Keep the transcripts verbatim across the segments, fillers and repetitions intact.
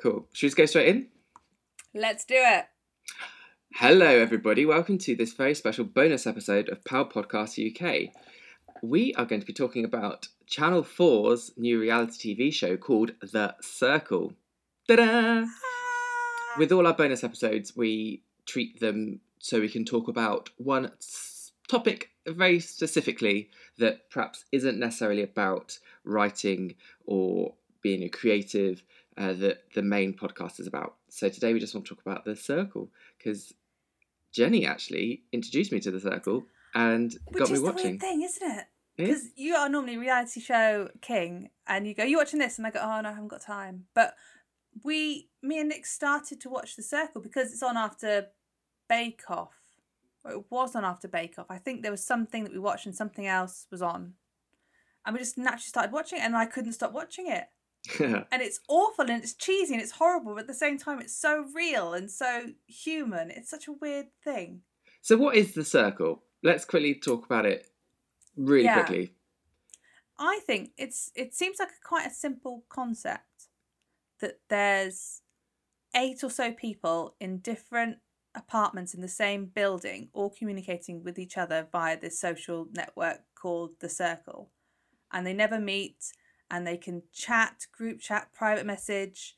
Cool. Should we just go straight in? Let's do it. Hello, everybody. Welcome to this very special bonus episode of Power Podcast U K. We are going to be talking about Channel four's new reality T V show called The Circle. Ta-da! With all our bonus episodes, we treat them so we can talk about one topic very specifically that perhaps isn't necessarily about writing or being a creative uh, that the main podcast is about. So today we just want to talk about The Circle because Jenny actually introduced me to The Circle and Which got me is the watching. weird thing, isn't it? It Because is. you are normally reality show king and you go, you watching this? And I go, oh no, I haven't got time. But we, me and Nick started to watch The Circle because it's on after Bake Off. Or it was on after Bake Off. I think there was something that we watched and something else was on. And we just naturally started watching it and I couldn't stop watching it. And it's awful and it's cheesy and it's horrible, but at the same time it's so real and so human. It's such a weird thing. So what is The Circle? Let's quickly talk about it really Yeah. quickly. I think it's it seems like a, quite a simple concept that there's eight or so people in different apartments in the same building, all communicating with each other via this social network called The Circle. And they never meet and they can chat, group chat, private message,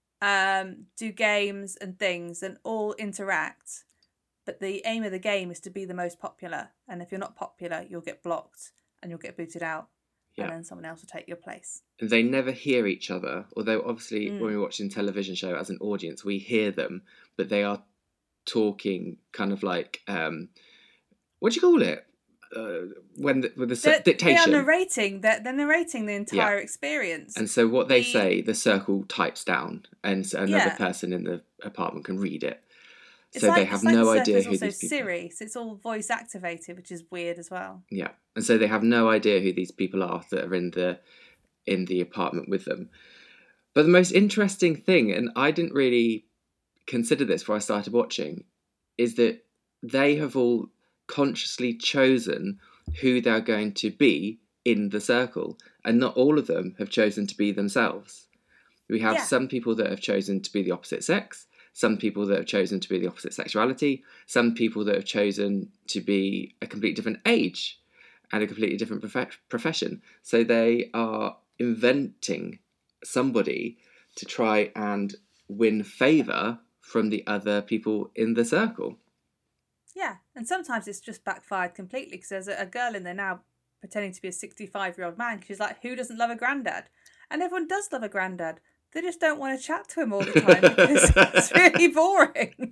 um, do games and things and all interact. But the aim of the game is to be the most popular. And if you're not popular, you'll get blocked and you'll get booted out. Yeah. And then someone else will take your place. They never hear each other, although obviously Mm. when we're watching television show as an audience, we hear them, but they are talking kind of like, um, what do you call it? Uh, when the, with the They're, dictation. They are narrating, they're, they're narrating the entire experience. And so what they The- say, the circle types down, and so another Yeah. person in the apartment can read it. It's So like, they have it's like no the idea Circle is who also these people are. Siri, so it's all voice activated, which is weird as well. Yeah, and so they have no idea who these people are that are in the in the apartment with them. But the most interesting thing, and I didn't really consider this before I started watching, is that they have all consciously chosen who they're going to be in the circle, and not all of them have chosen to be themselves. We have Yeah. some people that have chosen to be the opposite sex, some people that have chosen to be the opposite sexuality, some people that have chosen to be a completely different age and a completely different prof- profession. So they are inventing somebody to try and win favour from the other people in the circle. Yeah, and sometimes it's just backfired completely because there's a, a girl in there now pretending to be a sixty-five-year-old man. She's like, who doesn't love a granddad? And everyone does love a granddad. They just don't want to chat to him all the time because it's really boring.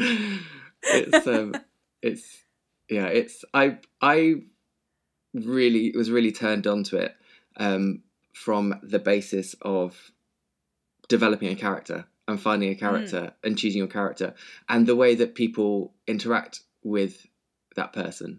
It's um, it's yeah, it's I I really was really turned on to it um from the basis of developing a character and finding a character mm. and choosing your character and the way that people interact with that person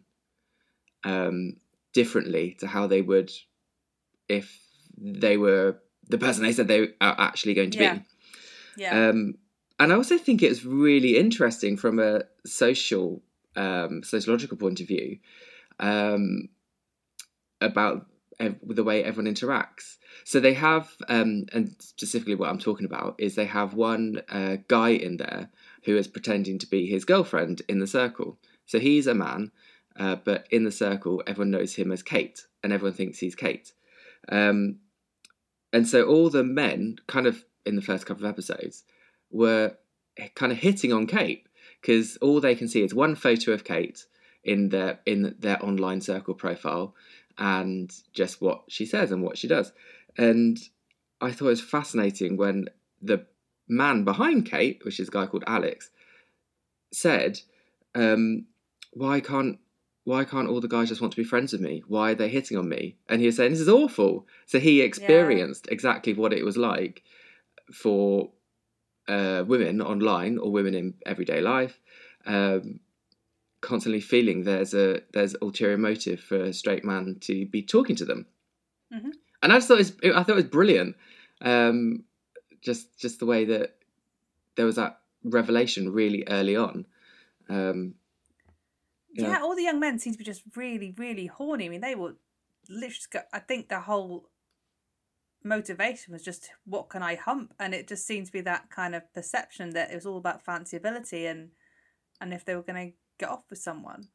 um differently to how they would if they were the person they said they are actually going to yeah. be. Yeah. Um, and I also think it's really interesting from a social, um, sociological point of view um, about ev- the way everyone interacts. So they have, um, and specifically what I'm talking about is they have one uh, guy in there who is pretending to be his girlfriend in the circle. So he's a man, uh, but in the circle, everyone knows him as Kate, and everyone thinks he's Kate. Um, and so all the men, kind of in the first couple of episodes, were kind of hitting on Kate because all they can see is one photo of Kate in their in their online circle profile and just what she says and what she does. And I thought it was fascinating when the man behind Kate, which is a guy called Alex, said, um, "Why can't?" Why can't all the guys just want to be friends with me? Why are they hitting on me? And he was saying, this is awful. So he experienced yeah. exactly what it was like for uh, women online or women in everyday life, um, constantly feeling there's a there's ulterior motive for a straight man to be talking to them. Mm-hmm. And I just thought it was, I thought it was brilliant. Um, just just the way that there was that revelation really early on. Um, Yeah. yeah, all the young men seem to be just really, really horny. I mean, they will literally just go, I think the whole motivation was just, what can I hump? And it just seemed to be that kind of perception that it was all about fanciability and and if they were going to get off with someone.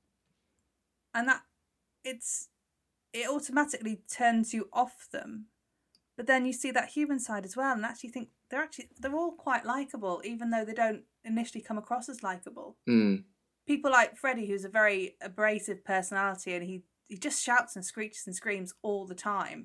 And that it's it automatically turns you off them. But then you see that human side as well, and actually think they're actually they're all quite likable, even though they don't initially come across as likable. Mm. People like Freddie, who's a very abrasive personality, and he, he just shouts and screeches and screams all the time.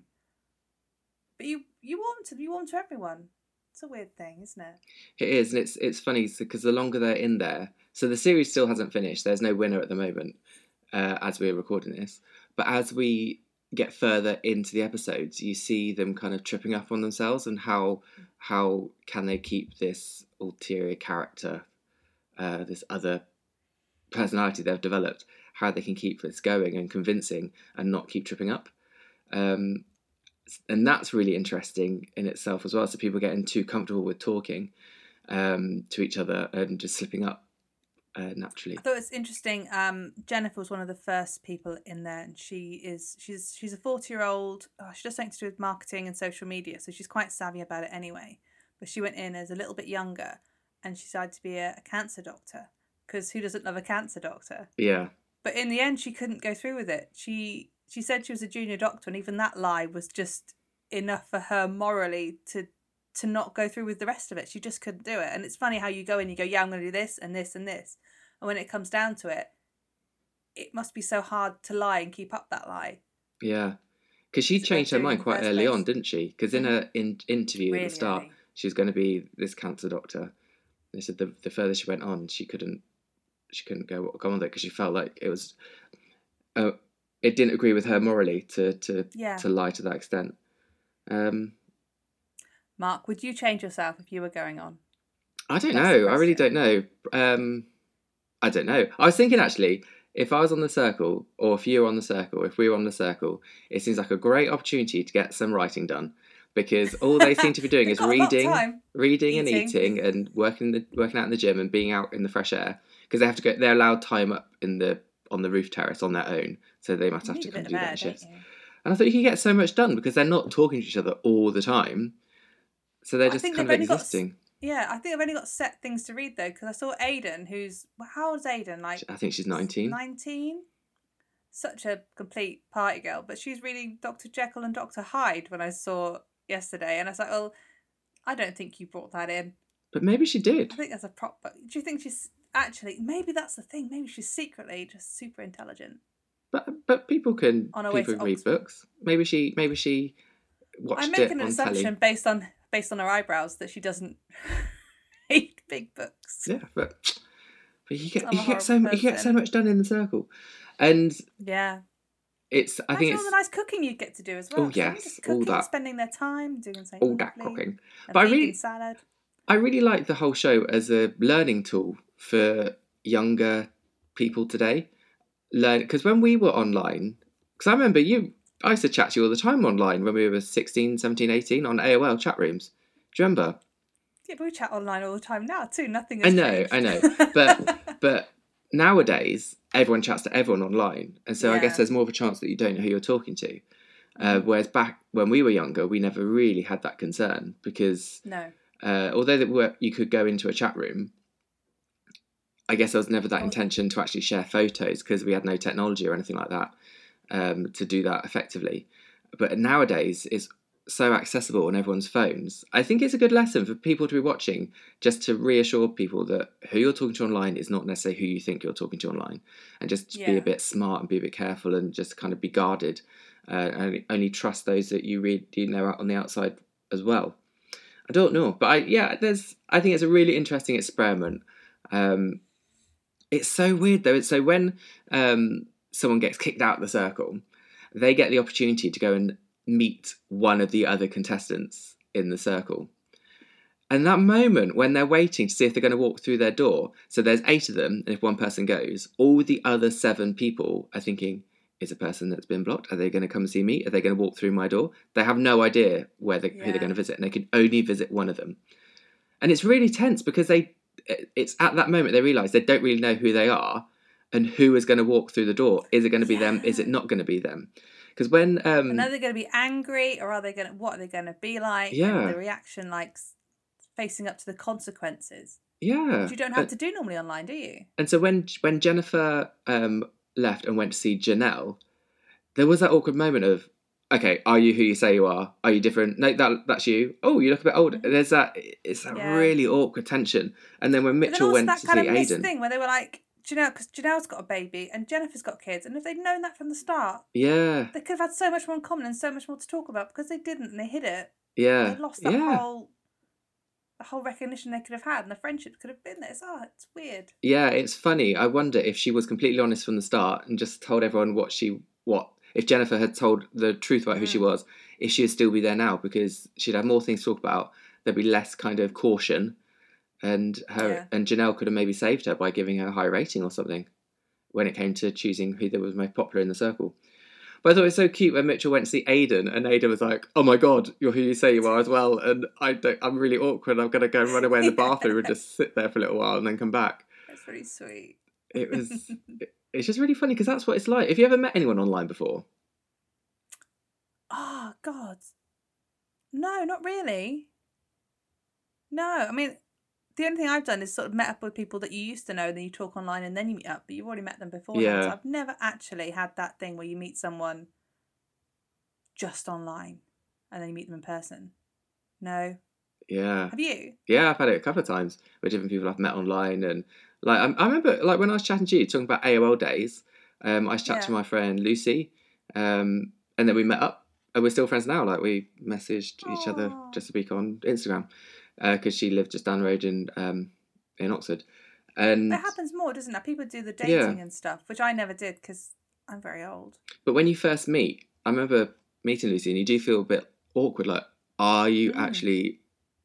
But you you warm to you warm to everyone. It's a weird thing, isn't it? It is, and it's it's funny because the longer they're in there, so the series still hasn't finished. There's no winner at the moment, uh, as we're recording this. But as we get further into the episodes, you see them kind of tripping up on themselves and how how can they keep this ulterior character, uh, this other personality they've developed, how they can keep this going and convincing and not keep tripping up. Um, and that's really interesting in itself as well. So people getting too comfortable with talking um, to each other and just slipping up uh, naturally. I thought it's interesting. Um, Jennifer was one of the first people in there, and she is she's she's a forty year old. Oh, she does something to do with marketing and social media, so she's quite savvy about it anyway. But she went in as a little bit younger, and she decided to be a, a cancer doctor, because who doesn't love a cancer doctor? Yeah. But in the end, she couldn't go through with it. She she said she was a junior doctor, and even that lie was just enough for her morally to to not go through with the rest of it. She just couldn't do it. And it's funny how you go in, you go, yeah, I'm going to do this and this and this. And when it comes down to it, it must be so hard to lie and keep up that lie. Yeah. Because she changed her mind quite early on, didn't she? Because in her in- interview really at the start, early. She was going to be this cancer doctor. They said the, the further she went on, she couldn't she couldn't go, go on with it because she felt like it was... Uh, it didn't agree with her morally to to, yeah. to lie to that extent. Um, Mark, would you change yourself if you were going on? I don't That's know. I really don't know. Um, I don't know. I was thinking, actually, if I was on the circle, or if you were on the circle, if we were on the circle, it seems like a great opportunity to get some writing done, because all they seem to be doing is reading, reading eating. and eating, and working the working out in the gym and being out in the fresh air, because they have to go. They're allowed time up in the on the roof terrace on their own, so they must You have to need a come bit do of that air, in shifts. don't you? And I thought you could get so much done because they're not talking to each other all the time, so they're I just think kind of they've only got s- existing. Yeah, I think I've only got set things to read though, because I saw Aiden, who's well, how old's Aiden? Like I think she's nineteen. Nineteen. Such a complete party girl, but she's reading Doctor Jekyll and Doctor Hyde when I saw yesterday, and I was like, "Well, I don't think you brought that in." But maybe she did. I think that's a prop. But do you think she's actually? Maybe that's the thing. Maybe she's secretly just super intelligent. But but people can On her way people to read Oxford. books. Maybe she maybe she watched I'm it making an on assumption telly. based on based on her eyebrows that she doesn't read big books. Yeah, but but you get I'm a you get so horrible you get so person. much done in the circle, and Yeah. it's I Imagine think all it's the nice cooking you get to do as well. Oh, So they're yes, just all cooking, that. spending their time doing something all that lovely, cooking. a But I vegan really salad. I really like the whole show as a learning tool for younger people today. Learn because when we were online, because I remember you, I used to chat to you all the time online when we were sixteen, seventeen, eighteen on A O L chat rooms. Do you remember? Yeah, but we chat online all the time now too. Nothing I has know, changed. I know, but but nowadays everyone chats to everyone online, and so I guess Yeah. there's more of a chance that you don't know who you're talking to. Uh, whereas back when we were younger, we never really had that concern because no. uh, although that were, you could go into a chat room, I guess there was never that Oh. intention to actually share photos because we had no technology or anything like that um, to do that effectively. But nowadays, it's so accessible on everyone's phones. I think it's a good lesson for people to be watching, just to reassure people that who you're talking to online is not necessarily who you think you're talking to online, and just to be Yeah. a bit smart and be a bit careful and just kind of be guarded, uh, and only trust those that you read, you know, out on the outside as well. I don't know, but I yeah, there's. I think it's a really interesting experiment. Um, it's so weird though. It's so when um, someone gets kicked out of the circle, they get the opportunity to go and meet one of the other contestants in the circle. And that moment when they're waiting to see if they're going to walk through their door, so there's eight of them, and if one person goes, all the other seven people are thinking, is a person that's been blocked? Are they going to come and see me? Are they going to walk through my door? They have no idea where they, who they're Yeah. going to visit, and they can only visit one of them. And it's really tense because they, it's at that moment they realise they don't really know who they are and who is going to walk through the door. Is it going to be them? Is it not going to be them? Because when um, and are they going to be angry, or are they going to what are they going to be like? Yeah. And the reaction, like facing up to the consequences. Yeah, Which you don't have uh, to do normally online, do you? And so when when Jennifer um, left and went to see Janelle, there was that awkward moment of, okay, are you who you say you are? Are you different? No, that that's you. Oh, you look a bit older. Mm-hmm. There's that. It's that yeah. really awkward tension. And then when Mitchell went to see Aiden, that kind of thing where they were like, Janelle, because Janelle's got a baby and Jennifer's got kids, and if they'd known that from the start, yeah, they could have had so much more in common and so much more to talk about. Because they didn't, and they hid it. Yeah, they lost that yeah. whole. The whole recognition they could have had and the friendship could have been there. It's, oh, it's weird. Yeah, it's funny. I wonder if she was completely honest from the start and just told everyone what she what if Jennifer had told the truth about mm. who she was, if she'd still be there now, because she'd have more things to talk about. There'd be less kind of caution, and her yeah. and Janelle could have maybe saved her by giving her a high rating or something when it came to choosing who was most popular in the circle. But I thought it was so cute when Mitchell went to see Aiden, and Aiden was like, "Oh my God, you're who you say you are as well." And I don't, I'm really awkward. I'm gonna go and run away in the bathroom and just sit there for a little while and then come back. That's really sweet. It was. it, it's just really funny because that's what it's like. Have you ever met anyone online before? Oh God, no, not really. No, I mean, the only thing I've done is sort of met up with people that you used to know, and then you talk online, and then you meet up, but you've already met them beforehand. Yeah. So I've never actually had that thing where you meet someone just online, and then you meet them in person. No. Yeah. Have you? Yeah, I've had it a couple of times with different people I've met online, and like I, I remember, like when I was chatting to you, talking about A O L days. Um, I was chatting yeah. to my friend Lucy, um, and then we met up, and we're still friends now. Like we messaged Aww. each other just a week on Instagram. Because uh, she lived just down the road in um, in Oxford. And it happens more, doesn't it? People do the dating yeah. and stuff, which I never did because I'm very old. But when you first meet, I remember meeting Lucy, and you do feel a bit awkward. Like, are you mm. actually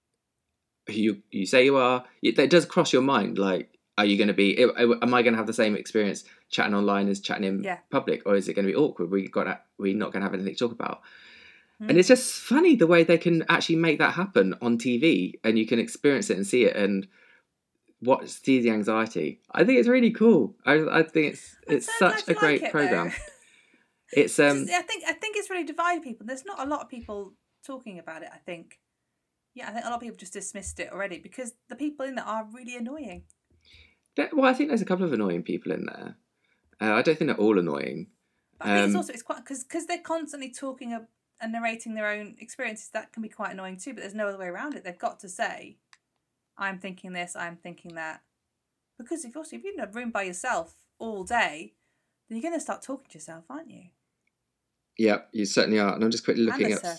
who you, you say you are? It, it does cross your mind. Like, are you going to be? Am I going to have the same experience chatting online as chatting in yeah. public, or is it going to be awkward? We got we're not going to have anything to talk about. And it's just funny the way they can actually make that happen on T V, and you can experience it and see it and watch, see the anxiety. I think it's really cool. I I think it's it's so such a great like it, program. It's um. I think I think it's really divided people. There's not a lot of people talking about it. I think, yeah, I think a lot of people just dismissed it already because the people in there are really annoying. There, well, I think there's a couple of annoying people in there. Uh, I don't think they're all annoying. But I think um, it's also it's quite because because they're constantly talking about and narrating their own experiences, that can be quite annoying too, but there's no other way around it. They've got to say, I'm thinking this, I'm thinking that. Because if, also, if you're in a room by yourself all day, then you're going to start talking to yourself, aren't you? Yeah, you certainly are. And I'm just quickly looking at,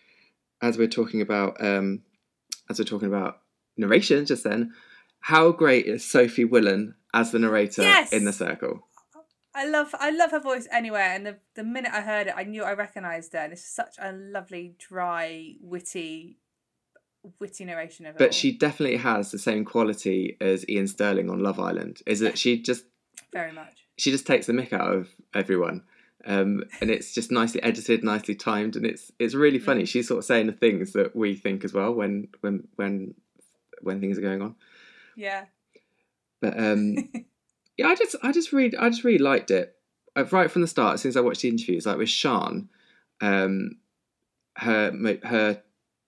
as we're talking about, um, as we're talking about narration just then, how great is Sophie Willan as the narrator yes! in The Circle? I love I love her voice anywhere, and the the minute I heard it, I knew I recognised her, and it's such a lovely, dry, witty, witty narration of it. But all. She definitely has the same quality as Ian Sterling on Love Island. Is that she just very much she just takes the mick out of everyone, um, and it's just nicely edited, nicely timed, and it's it's really funny. Mm. She's sort of saying the things that we think as well when when when when things are going on. Yeah. But um. Yeah, I just, I just really, I just really liked it right from the start. As soon as I watched the interviews, like with Sian, um, her her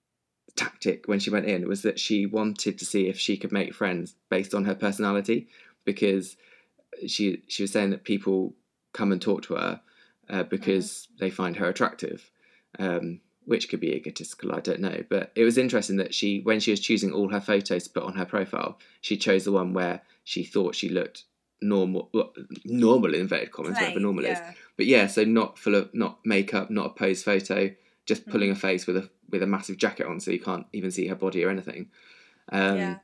tactic when she went in was that she wanted to see if she could make friends based on her personality, because she she was saying that people come and talk to her uh, because mm. they find her attractive, um, which could be egotistical, I don't know. But it was interesting that she, when she was choosing all her photos to put on her profile, she chose the one where she thought she looked normal, well, normal in inverted commas, Plain, whatever normal yeah. is. But yeah, so not full of, not makeup, not a pose photo, just pulling mm. a face with a with a massive jacket on, so you can't even see her body or anything. Um, yeah.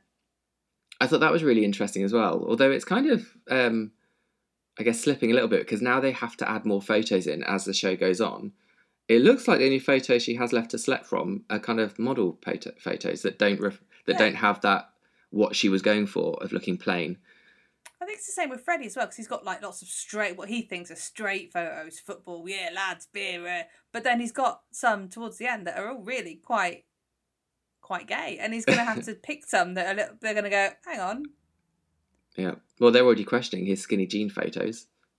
I thought that was really interesting as well. Although it's kind of, um, I guess, slipping a little bit because now they have to add more photos in as the show goes on. It looks like the only photos she has left to select from are kind of model photos that don't ref- that yeah. don't have that what she was going for of looking plain. I think it's the same with Freddie as well, because he's got like lots of straight, what he thinks are straight photos, football, yeah, lads, beer, uh, but then he's got some towards the end that are all really quite, quite gay, and he's going to have to pick some that are little, they're going to go, hang on. Yeah, well, they're already questioning his skinny jean photos,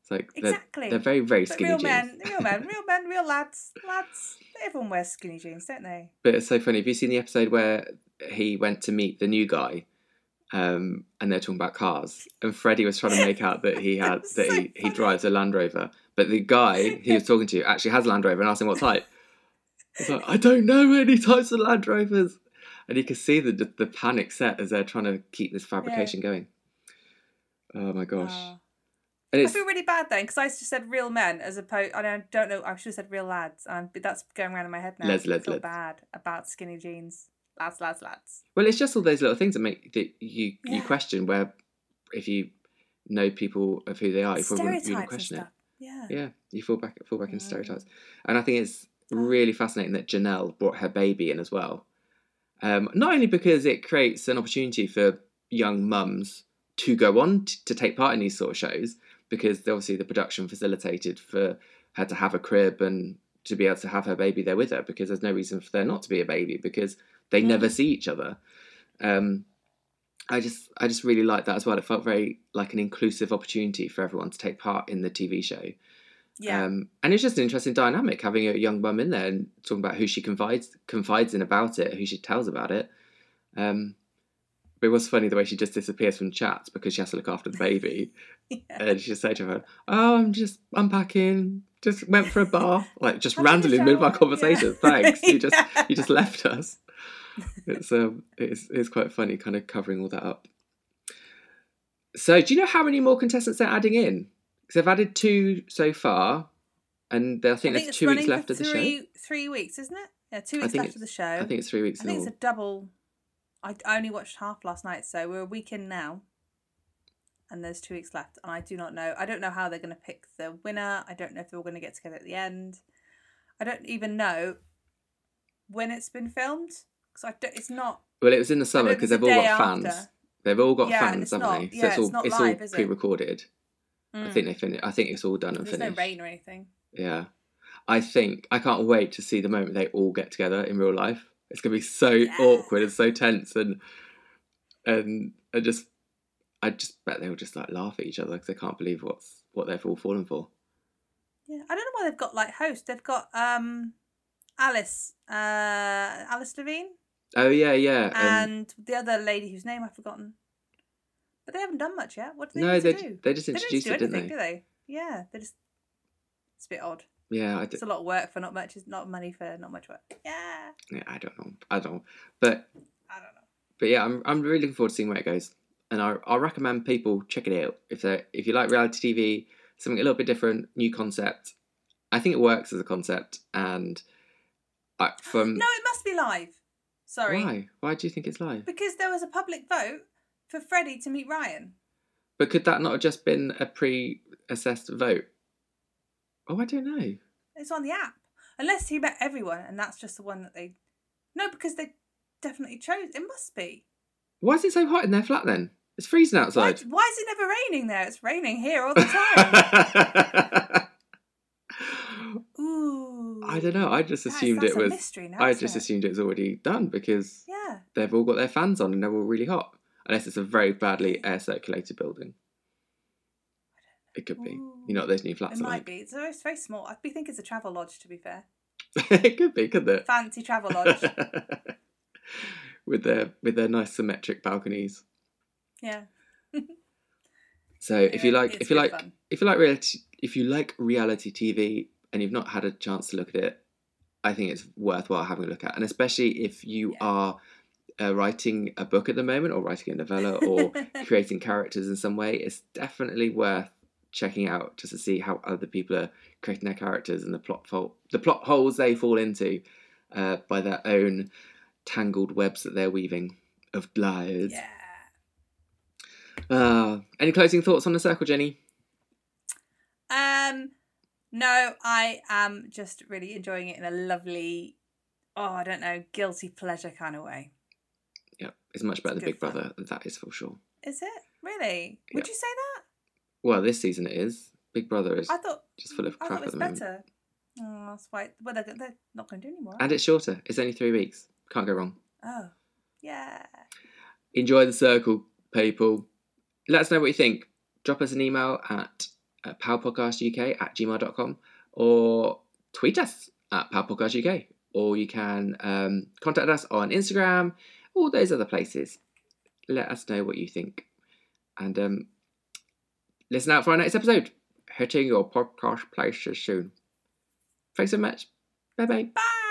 It's like exactly. they're, they're very very but skinny real jeans. men, real men, real men, real lads, lads. Everyone wears skinny jeans, don't they? But it's so funny. Have you seen the episode where he went to meet the new guy, um, and they're talking about cars, and Freddie was trying to make out that he had that, that so he, he drives a Land Rover, but the guy he was talking to actually has a Land Rover, and asked him what type. He's like, I don't know any types of Land Rovers, and you can see the the, the panic set as they're trying to keep this fabrication yeah. going. Oh my gosh. Uh. I feel really bad then because I just said real men as opposed. I don't, don't know. I should have said real lads. Um, but that's going around in my head now. Les, les, I feel les. bad about skinny jeans. Lads, lads, lads. Well, it's just all those little things that make that you Yeah. you question where if you know people of who they are, you probably wouldn't, you wouldn't question it. Yeah. Yeah, you fall back fall back into stereotypes, and I think it's really fascinating that Janelle brought her baby in as well. Um, not only because it creates an opportunity for young mums to go on t- to take part in these sort of shows. Because obviously the production facilitated for her to have a crib and to be able to have her baby there with her, because there's no reason for there not to be a baby because they mm. never see each other. Um, I just I just really liked that as well. It felt very like an inclusive opportunity for everyone to take part in the T V show. Yeah. Um, and it's just an interesting dynamic having a young mum in there and talking about who she confides confides in about it, who she tells about it. Um, But it was funny the way she just disappears from chats because she has to look after the baby. yeah. And she just said to her, oh, I'm just unpacking, just went for a bath. Like, just randomly in the middle of our conversation. Yeah. Thanks. You just yeah. you just left us. It's um it's it's quite funny kind of covering all that up. So do you know how many more contestants they're adding in? Because they've added two so far. And I think, I think there's two weeks left of the three, show. Three weeks, isn't it? Yeah, two weeks left of the show. I think it's three weeks I think it's a double... I only watched half last night, so we're a week in now, and there's two weeks left, and I do not know. I don't know how they're going to pick the winner. I don't know if they're all going to get together at the end. I don't even know when it's been filmed, because I don't, it's not... Well, it was in the summer, because they've all got fans. After. They've all got yeah, fans, haven't not, they? So yeah, it's all, it's not it's live, all is pre-recorded. Mm. I think they finished. I think it's all done and There's finished. There's no rain or anything. Yeah. I think... I can't wait to see the moment they all get together in real life. It's going to be so yeah. awkward and so tense, and... And I just, I just bet they'll just like laugh at each other because they can't believe what's what they've all fallen for. Yeah, I don't know why they've got like hosts. They've got um, Alice, uh, Alice Levine. Oh yeah, yeah, and um, the other lady whose name I've forgotten. But they haven't done much yet. What do they no, need they to do? they just introduced they it, do anything, didn't they? Do they? Yeah, they just. It's a bit odd. Yeah, I d- it's a lot of work for not much. It's not money for not much work. Yeah. Yeah, I don't know. I don't know, but. I don't know. But yeah, I'm I'm really looking forward to seeing where it goes, and I I recommend people check it out if they if you like reality T V, something a little bit different, new concept. I think it works as a concept, and I, from no, it must be live. Sorry, why? Why do you think it's live? Because there was a public vote for Freddie to meet Ryan. But could that not have just been a pre-assessed vote? Oh, I don't know. It's on the app, unless he met everyone, and that's just the one that they. No, because they. Definitely chose. It must be. Why is it so hot in their flat then? It's freezing outside. Why, why is it never raining there? It's raining here all the time. Ooh. I don't know. I just assumed that's, it that's was. A mystery now, I just it? assumed it was already done because yeah. they've all got their fans on and they're all really hot. Unless it's a very badly air circulated building. It could be. Ooh. You know what those new flats it are might like. be. It's very, it's very small. I think it's a travel lodge, to be fair. It could be, couldn't it? Fancy travel lodge. with their with their nice symmetric balconies. Yeah. So if you like if you like fun. if you like reality if you like reality T V and you've not had a chance to look at it, I think it's worthwhile having a look at. And especially if you yeah. are uh, writing a book at the moment, or writing a novella, or creating characters in some way, it's definitely worth checking out just to see how other people are creating their characters and the plot fault, the plot holes they fall into uh, by their own tangled webs that they're weaving of lies. Yeah. Uh, any closing thoughts on The Circle, Jenny? Um, no, I am just really enjoying it in a lovely, oh, I don't know, guilty pleasure kind of way. Yeah, it's much better it's than Big fun. Brother, that is for sure. Is it? Really? Would yep. you say that? Well, this season it is. Big Brother is I thought, just full of I crap thought it was at the moment. better. Oh, that's why. Well, they're, they're not going to do anymore. And it's shorter. It's only three weeks. Can't go wrong. Oh, yeah. Enjoy The Circle, people. Let us know what you think. Drop us an email at at powerpodcastuk at gmail dot com, or tweet us at powerpodcastuk, or you can um, contact us on Instagram, all those other places. Let us know what you think. And um, listen out for our next episode. Hitting your podcast places soon. Thanks so much. Bye-bye. Bye.